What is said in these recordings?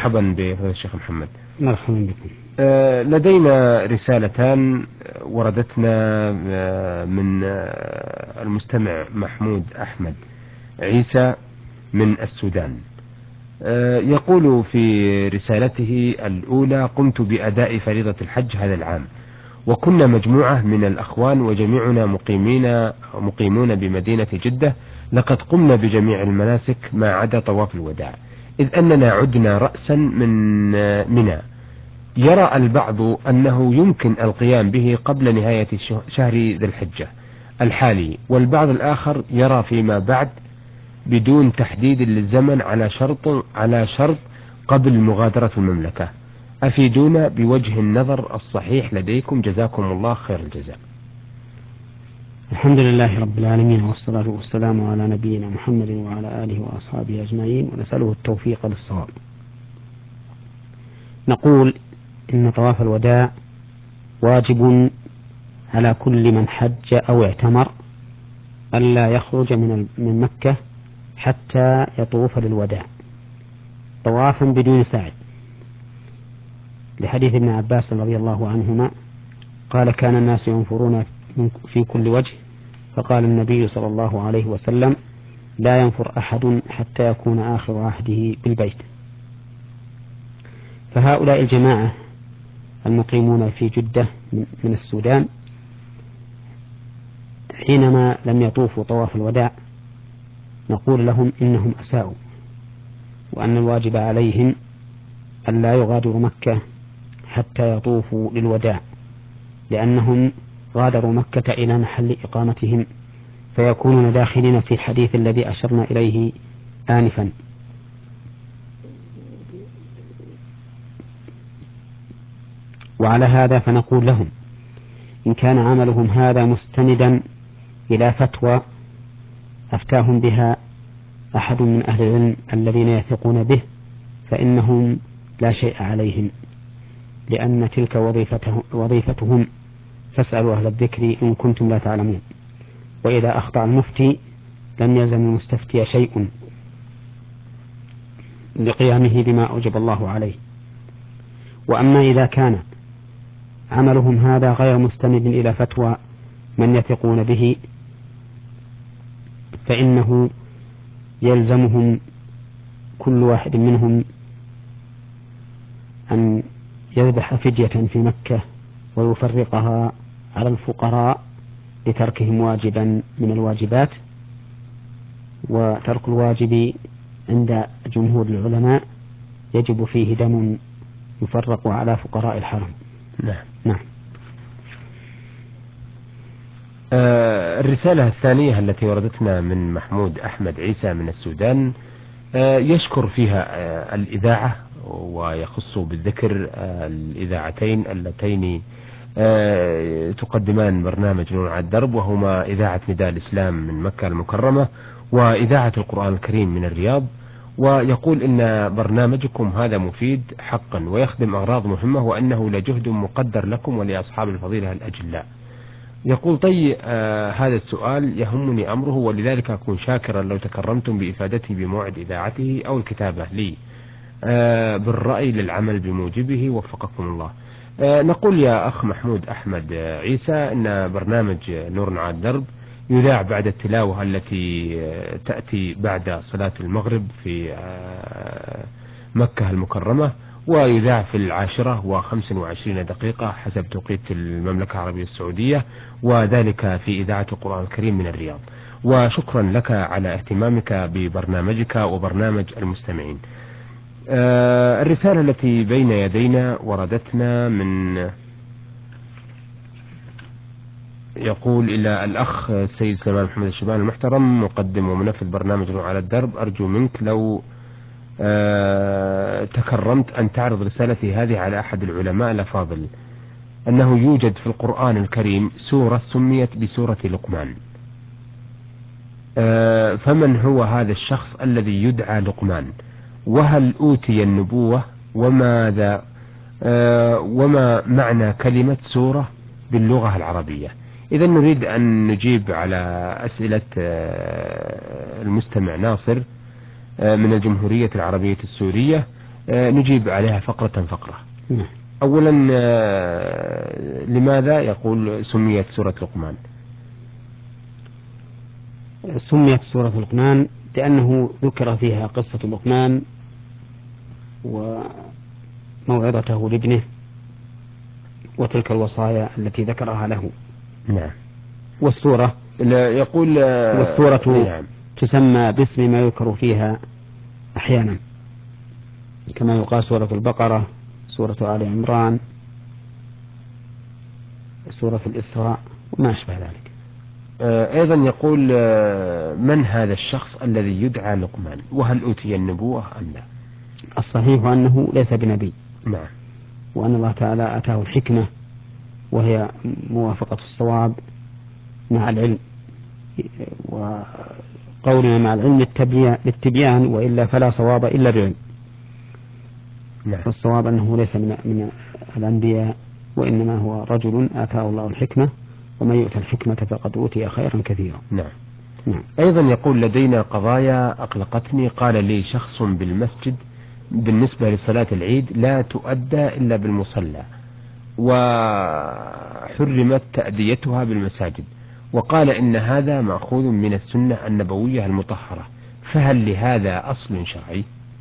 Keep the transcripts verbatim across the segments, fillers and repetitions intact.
مرحبا بالشيخ محمد. مرحبا بكم. لدينا رسالتان وردتنا من المستمع محمود أحمد عيسى من السودان. يقول في رسالته الأولى: قمت بأداء فريضة الحج هذا العام، وكنا مجموعة من الأخوان وجميعنا مقيمين مقيمون بمدينة جدة. لقد قمنا بجميع المناسك ما عدا طواف الوداع، إذ أننا عدنا رأسا من منى. يرى البعض أنه يمكن القيام به قبل نهاية شهر ذي الحجة الحالي، والبعض الآخر يرى فيما بعد بدون تحديد للزمن على شرط على شرط قبل مغادرة المملكة. أفيدونا بوجه النظر الصحيح لديكم، جزاكم الله خير الجزاء. الحمد لله رب العالمين، والصلاة والسلام على نبينا محمد وعلى آله وأصحابه أجمعين، ونسأله التوفيق للصواب. نقول إن طواف الوداع واجب على كل من حج أو اعتمر ألا يخرج من من مكة حتى يطوف للوداع طوافا بدون سعي، لحديث ابن عباس رضي الله عنهما قال: كان الناس ينفرون في كل وجه، فقال النبي صلى الله عليه وسلم: لا ينفر أحد حتى يكون آخر عهده بالبيت. فهؤلاء الجماعة المقيمون في جدة من السودان حينما لم يطوفوا طواف الوداع نقول لهم إنهم أساءوا، وأن الواجب عليهم أن لا يغادروا مكة حتى يطوفوا للوداع، لأنهم غادروا مكة إلى محل إقامتهم، فيكونون داخلين في الحديث الذي أشرنا إليه آنفا. وعلى هذا فنقول لهم: إن كان عملهم هذا مستندا إلى فتوى أفتاهم بها أحد من أهل العلم الذين يثقون به، فإنهم لا شيء عليهم، لأن تلك وظيفتهم, وظيفتهم فاسألوا أهل الذكر إن كنتم لا تعلمون. وإذا أخطأ المفتي لم يلزم المستفتي شيء لقيامه بما أوجب الله عليه. وأما إذا كان عملهم هذا غير مستند إلى فتوى من يثقون به، فإنه يلزمهم كل واحد منهم أن يذبح فدية في مكة ويفرقها على الفقراء لتركهم واجبا من الواجبات. وترك الواجب عند جمهور العلماء يجب فيه دم يفرق على فقراء الحرم. نعم. نعم. آه الرسالة الثانية التي وردتنا من محمود أحمد عيسى من السودان، آه يشكر فيها آه الإذاعة، ويخص بالذكر آه الإذاعتين اللتين آه تقدمان برنامج نور على الدرب، وهما إذاعة نداء الإسلام من مكة المكرمة وإذاعة القرآن الكريم من الرياض. ويقول إن برنامجكم هذا مفيد حقا ويخدم أغراض مهمة، وأنه لجهد مقدر لكم ولأصحاب الفضيلة الأجلاء. يقول: طي آه هذا السؤال يهمني أمره، ولذلك أكون شاكرا لو تكرمتم بإفادتي بموعد إذاعته أو الكتابة لي آه بالرأي للعمل بموجبه، وفقكم الله. آه نقول يا أخ محمود أحمد عيسى إن برنامج نور على الدرب يذاع بعد التلاوة التي آه تأتي بعد صلاة المغرب في آه مكة المكرمة، ويذاع في العاشرة وخمس وعشرين دقيقة حسب توقيت المملكة العربية السعودية، وذلك في إذاعة القرآن الكريم من الرياض. وشكرا لك على اهتمامك ببرنامجك وبرنامج المستمعين. آه الرسالة التي بين يدينا وردتنا من يقول: إلى الأخ السيد سلمان محمد الشبان المحترم، مقدم ومنفذ برنامج نور على الدرب، أرجو منك لو أه تكرمت أن تعرض رسالتي هذه على أحد العلماء الأفاضل، أنه يوجد في القرآن الكريم سورة سميت بسورة لقمان، أه فمن هو هذا الشخص الذي يدعى لقمان؟ وهل أوتي النبوة؟ وماذا أه وما معنى كلمة سورة باللغة العربية؟ إذا نريد أن نجيب على أسئلة أه المستمع ناصر من الجمهورية العربية السورية. نجيب عليها فقرة فقرة. نعم. أولا لماذا يقول سميت سورة لقمان؟ سميت سورة لقمان لأنه ذكر فيها قصة لقمان وموعظته لابنه وتلك الوصايا التي ذكرها له. نعم. والسورة يقول والسورة نعم. تسمى باسم ما يذكر فيها أحيانا، كما يقال سورة البقرة، سورة آل عمران، سورة الإسراء وما أشبه ذلك. أيضا يقول من هذا الشخص الذي يدعى لقمان، وهل أوتي النبوة أم لا؟ الصحيح أنه ليس بنبي. نعم. وأن الله تعالى أتاه الحكمة وهي موافقة الصواب مع العلم، وقولنا مع العلم للتبيان، وإلا فلا صواب إلا بعلم. نعم. فالصواب أنه ليس من, من الأنبياء، وإنما هو رجل آتاه الله الحكمة، ومن يؤتى الحكمة فقد أوتي خيرا كثيرا. نعم. نعم. أيضا يقول لدينا قضايا أقلقتني. قال لي شخص بالمسجد بالنسبة لصلاة العيد لا تؤدى إلا بالمصلى، وحرمت تأديتها بالمساجد، وقال إن هذا مأخوذ من السنة النبوية المطهرة، فهل لهذا أصل شرعي؟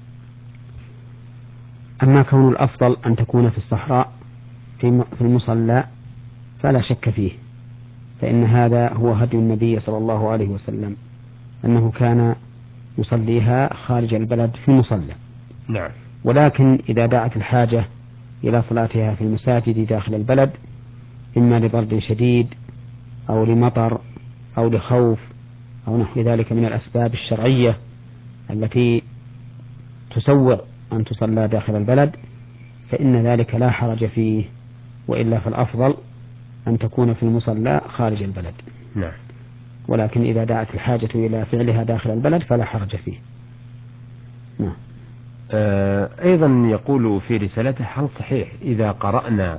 أما كون الأفضل أن تكون في الصحراء في المصلى فلا شك فيه، فإن هذا هو هدي النبي صلى الله عليه وسلم، أنه كان يصليها خارج البلد في المصلى. نعم. ولكن إذا دعت الحاجة إلى صلاتها في المساجد داخل البلد، إما لبرد شديد أو لمطر أو لخوف أو نحو ذلك من الأسباب الشرعية التي تسوغ أن تصلى داخل البلد، فإن ذلك لا حرج فيه، وإلا فالأفضل أن تكون في المصلى خارج البلد. نعم. ولكن إذا دعت الحاجة إلى فعلها داخل البلد فلا حرج فيه. نعم. آه أيضا يقول في رسالته هل صحيح إذا قرأنا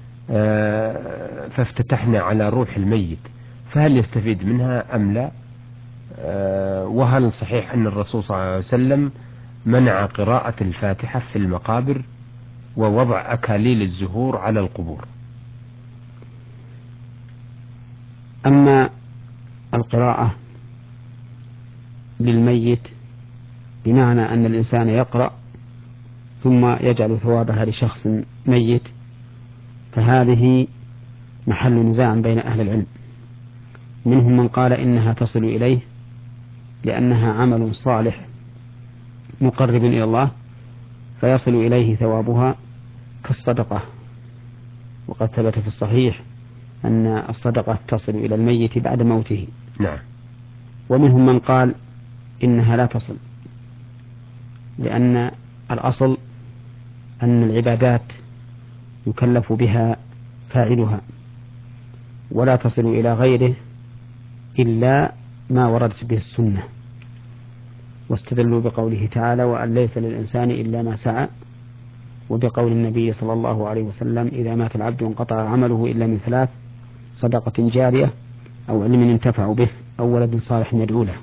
آه فافتتحنا على روح الميت فهل يستفيد منها أم لا؟ آه وهل صحيح أن الرسول صلى الله عليه وسلم منع قراءة الفاتحة في المقابر ووضع أكاليل الزهور على القبور؟ أما القراءة للميت بمعنى أن الإنسان يقرأ ثم يجعل ثوابها لشخص ميت، فهذه محل نزاع بين أهل العلم. منهم من قال إنها تصل إليه لأنها عمل صالح مقرب إلى الله فيصل إليه ثوابها كالصدقة، وقد ثبت في الصحيح أن الصدقة تصل إلى الميت بعد موته. نعم. ومنهم من قال إنها لا تصل، لأن الأصل أن العبادات يكلف بها فاعلها ولا تصل إلى غيره إلا ما وردت به السنة، واستدلوا بقوله تعالى وأن ليس للإنسان إلا ما سعى، وبقول النبي صلى الله عليه وسلم إذا مات العبد انقطع عمله إلا من ثلاث: صدقة جارية أو علم ينتفع به أو ولد صالح يدعو له.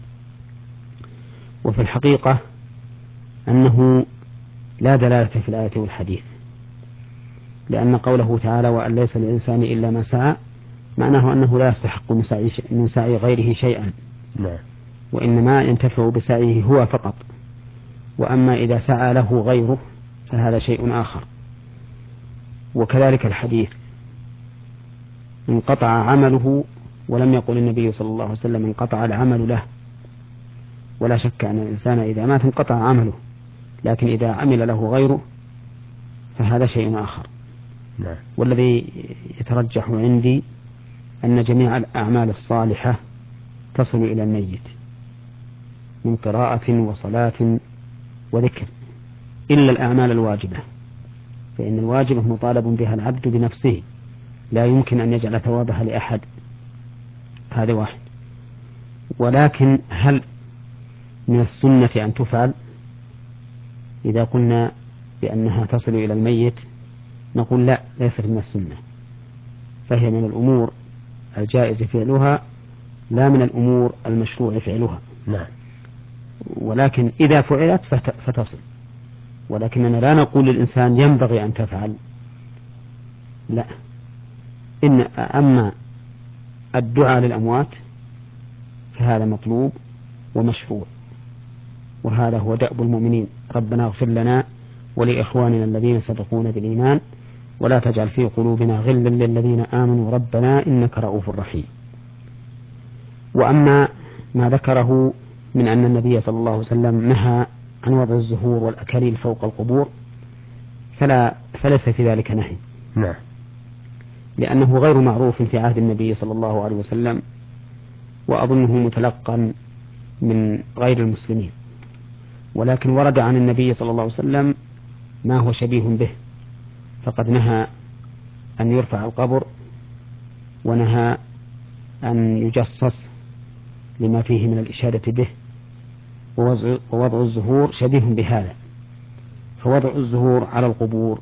وفي الحقيقة أنه لا دلالة في الآية والحديث، لأن قوله تعالى وأن ليس للإنسان إلا ما سعى معناه أنه لا يستحق من سعي, من سعي غيره شيئا، نعم. وإنما ينتفع بسعيه هو فقط. وأما إذا سعى له غيره فهذا شيء آخر. وكذلك الحديث انقطع عمله، ولم يقل النبي صلى الله عليه وسلم انقطع العمل له، ولا شك أن الإنسان إذا مات انقطع عمله، لكن إذا عمل له غيره فهذا شيء آخر. نعم. والذي يترجح عندي أن جميع الأعمال الصالحة تصل إلى الميت من قراءة وصلاة وذكر، إلا الأعمال الواجبة، فإن الواجبة مطالب بها العبد بنفسه، لا يمكن أن يجعل ثوابها لأحد، هذا واحد. ولكن هل من السنة أن تفعل؟ إذا قلنا بأنها تصل إلى الميت نقول لا، ليست من السنة، فهي من الأمور الجائز فعلها لا من الأمور المشروع فعلها. نعم. ولكن إذا فعلت فتصل، ولكننا لا نقول للإنسان ينبغي أن تفعل، لا، إن أما الدعاء للأموات فهذا مطلوب ومشروع، وهذا هو دأب المؤمنين: ربنا اغفر لنا ولإخواننا الذين سبقونا بالإيمان ولا تجعل في قلوبنا غلا للذين آمنوا ربنا إنك رؤوف رحيم. وأما ما ذكره من أن النبي صلى الله عليه وسلم نهى عن وضع الزهور والأكاليل فوق القبور فلا فليس في ذلك نهي، نعم، لأنه غير معروف في عهد النبي صلى الله عليه وسلم، وأظنه متلقا من غير المسلمين، ولكن ورد عن النبي صلى الله عليه وسلم ما هو شبيه به، فقد نهى أن يرفع القبر، ونهى أن يجصص لما فيه من الإشادة به، ووضع الزهور شبيه بهذا. فوضع الزهور على القبور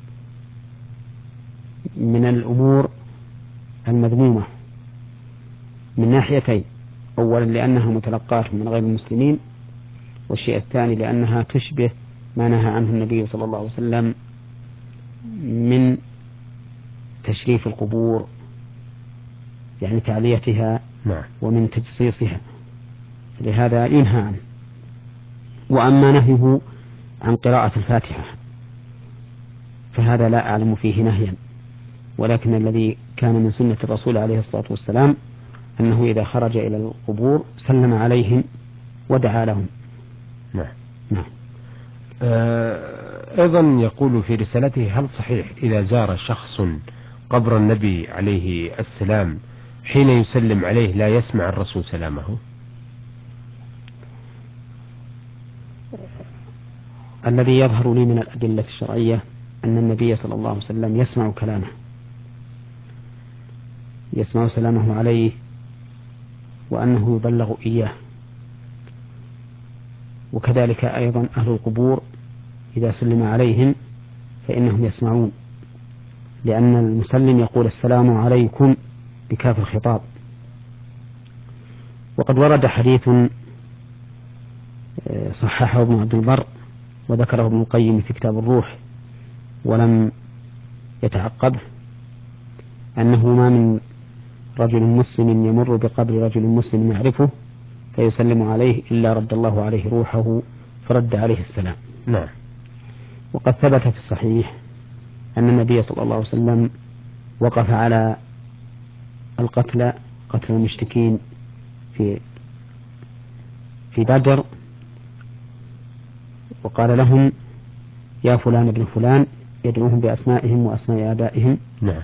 من الأمور المذمومة من ناحيتين: أولا لأنها متلقاة من غير المسلمين، والشيء الثاني لأنها تشبه ما نهى عنه النبي صلى الله عليه وسلم من تشريف القبور، يعني تعليتها نعم، ومن تجصيصها، لهذا ينهى عنه. وأما نهيه عن قراءة الفاتحة فهذا لا أعلم فيه نهيا، ولكن الذي كان من سنة الرسول عليه الصلاة والسلام أنه إذا خرج إلى القبور سلم عليهم ودعا لهم. نعم. نعم. آه أيضا يقول في رسالته: هل صحيح إذا زار شخص قبر النبي عليه السلام حين يسلم عليه لا يسمع الرسول سلامه؟ الذي يظهر لي من الأدلة الشرعية أن النبي صلى الله عليه وسلم يسمع كلامه، يسمع سلامه عليه، وأنه يبلغ إياه. وكذلك أيضا أهل القبور إذا سلم عليهم فإنهم يسمعون، لأن المسلم يقول: السلام عليكم بكاف الخطاب. وقد ورد حديث صححه ابن عبد البر وذكره ابن القيم في كتاب الروح ولم يتعقبه، أنه ما من رجل مسلم يمر بقبر رجل مسلم يعرفه فيسلم عليه إلا رد الله عليه روحه فرد عليه السلام. نعم. وقد ثبت في الصحيح أن النبي صلى الله عليه وسلم وقف على القتلى قتل المشركين في في بدر، وقال لهم: يا فلان ابن فلان، يدعوهم بأسمائهم وأسماء آبائهم: نعم.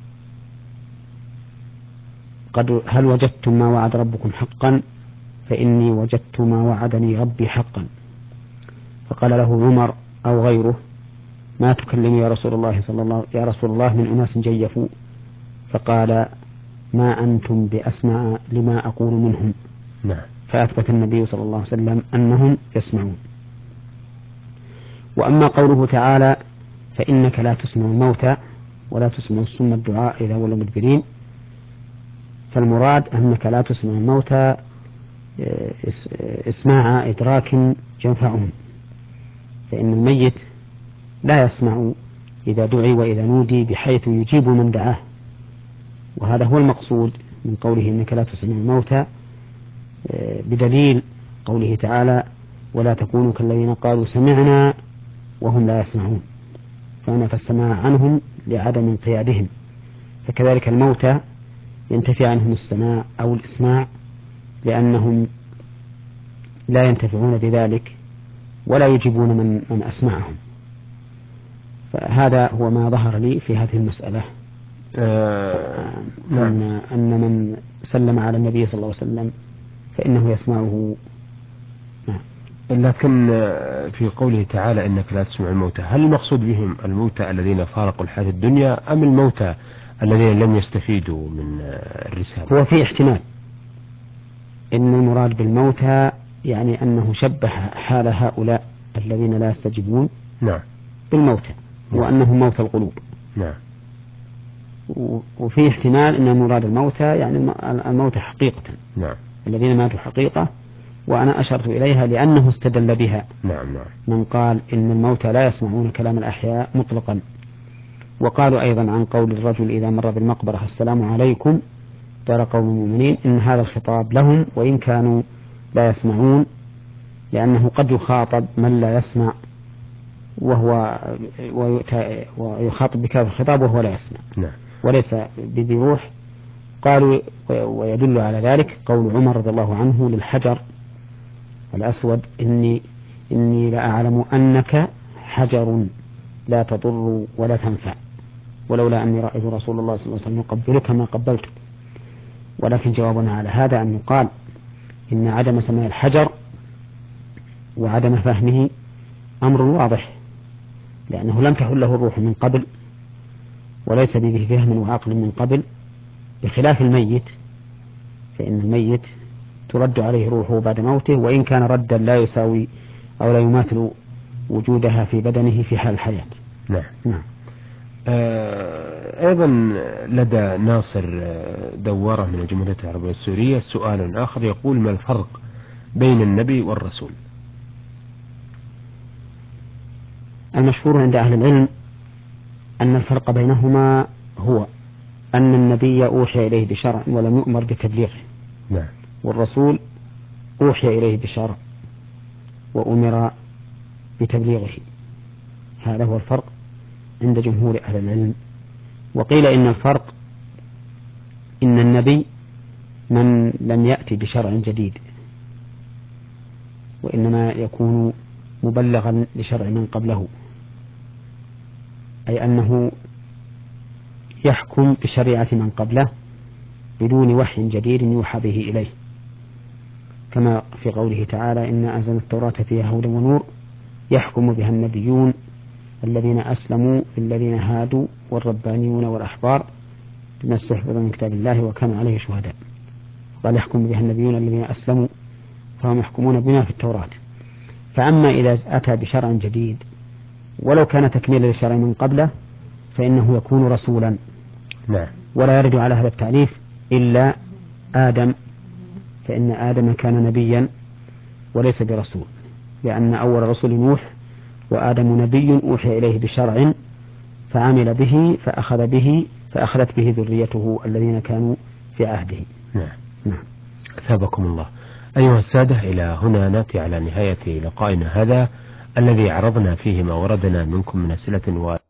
قد هل وجدتم ما وعد ربكم حقا؟ فإني وجدت ما وعدني ربي حقا. فقال له عمر أو غيره: ما تكلم يا رسول الله صلى الله يا رسول الله من أناس جيفوا؟ فقال: ما أنتم بأسمع لما أقول منهم. نعم. فأثبت النبي صلى الله عليه وسلم أنهم يسمعون. وأما قوله تعالى: فإنك لا تسمع الموتى ولا تسمع الصم الدعاء إذا ولوا مدبرين، فالمراد أنك لا تسمع الموتى اسماع إدراك ينفعهم، فإن الميت لا يسمع إذا دعي وإذا نودي بحيث يجيب من دعاه، وهذا هو المقصود من قوله إنك لا تسمع الموتى، بدليل قوله تعالى: ولا تكونوا كالذين قالوا سمعنا وهم لا يسمعون، فنفى السماع عنهم لعدم انقيادهم. فكذلك الموتى ينتفي عنهم السماع أو الإسماع لأنهم لا ينتفعون بذلك ولا يجيبون من, من أسمعهم. فهذا هو ما ظهر لي في هذه المسألة، آه نعم. أن, أن من سلم على النبي صلى الله عليه وسلم فإنه يسمعه. نعم. لكن في قوله تعالى إنك لا تسمع الموتى، هل المقصود بهم الموتى الذين فارقوا الحياة الدنيا أم الموتى الذين لم يستفيدوا من الرسالة؟ هو في احتمال إن المراد بالموتى يعني أنه شبه حال هؤلاء الذين لا يستجيبون نعم بالموتى، نعم. وأنهم موتى القلوب. نعم. وفي احتمال أن المراد الموتى يعني الموتى حقيقة، نعم. الذين ماتوا حقيقة وأنا أشرت إليها لأنه استدل بها نعم نعم. من قال إن الموتى لا يسمعون كلام الأحياء مطلقا. وقالوا أيضا عن قول الرجل إذا مر بالمقبرة السلام عليكم دار قوم المؤمنين إن هذا الخطاب لهم وإن كانوا لا يسمعون، لأنه قد يخاطب من لا يسمع وهو ويخاطب بكافة الخطاب وهو لا يسمع نعم. وليس بذي روح. قالوا ويدل على ذلك قول عمر رضي الله عنه للحجر الأسود إني إني لأعلم أنك حجر لا تضر ولا تنفع ولولا أني رأيت رسول الله صلى الله عليه وسلم يقبلك ما قبلتك. ولكن جوابنا على هذا أن يقال إن عدم سماع الحجر وعدم فهمه أمر واضح، لأنه لم تحل له الروح من قبل وليس به فهم وعقل من قبل، بخلاف الميت فإن الميت ترد عليه روحه بعد موته، وإن كان ردا لا يساوي أو لا يماثل وجودها في بدنه في حال الحياة. نعم. نعم. آه أيضا لدى ناصر دوارة من الجمهورية العربية السورية سؤال آخر يقول: ما الفرق بين النبي والرسول؟ المشهور عند أهل العلم أن الفرق بينهما هو أن النبي أوحي إليه بشرع ولم يؤمر بتبليغه. نعم. والرسول أوحي إليه بشرع وأمر بتبليغه. هذا هو الفرق عند جمهور أهل العلم. وقيل إن الفرق إن النبي من لم يأتي بشرع جديد، وإنما يكون مبلغا لشرع من قبله، أي أنه يحكم بشريعة من قبله بدون وحي جديد يوحى به إليه، كما في قوله تعالى: إنا أنزلنا التوراة فيها هدى ونور يحكم بها النبيون الذين أسلموا للذين هادوا والربانيون والأحبار بما استحفظوا من كتاب الله وكانوا عليه شهداء. قال يحكم بها النبيون الذين أسلموا فهم يحكمون بما في التوراة. فأما إذا أتى بشرع جديد ولو كان تكميلا لشرع من قبله فإنه يكون رسولا. نعم. ولا يرد على هذا التعريف إلا آدم، فإن آدم كان نبيا وليس برسول، لأن أول رسول نوح، وآدم نبي أوحي إليه بشرع فعمل به فأخذ به فأخذت به ذريته الذين كانوا في عهده. نعم. نعم. أثابكم الله. أيها السادة، إلى هنا نأتي على نهاية لقائنا هذا الذي عرضنا فيه ما وردنا منكم من أسئلة و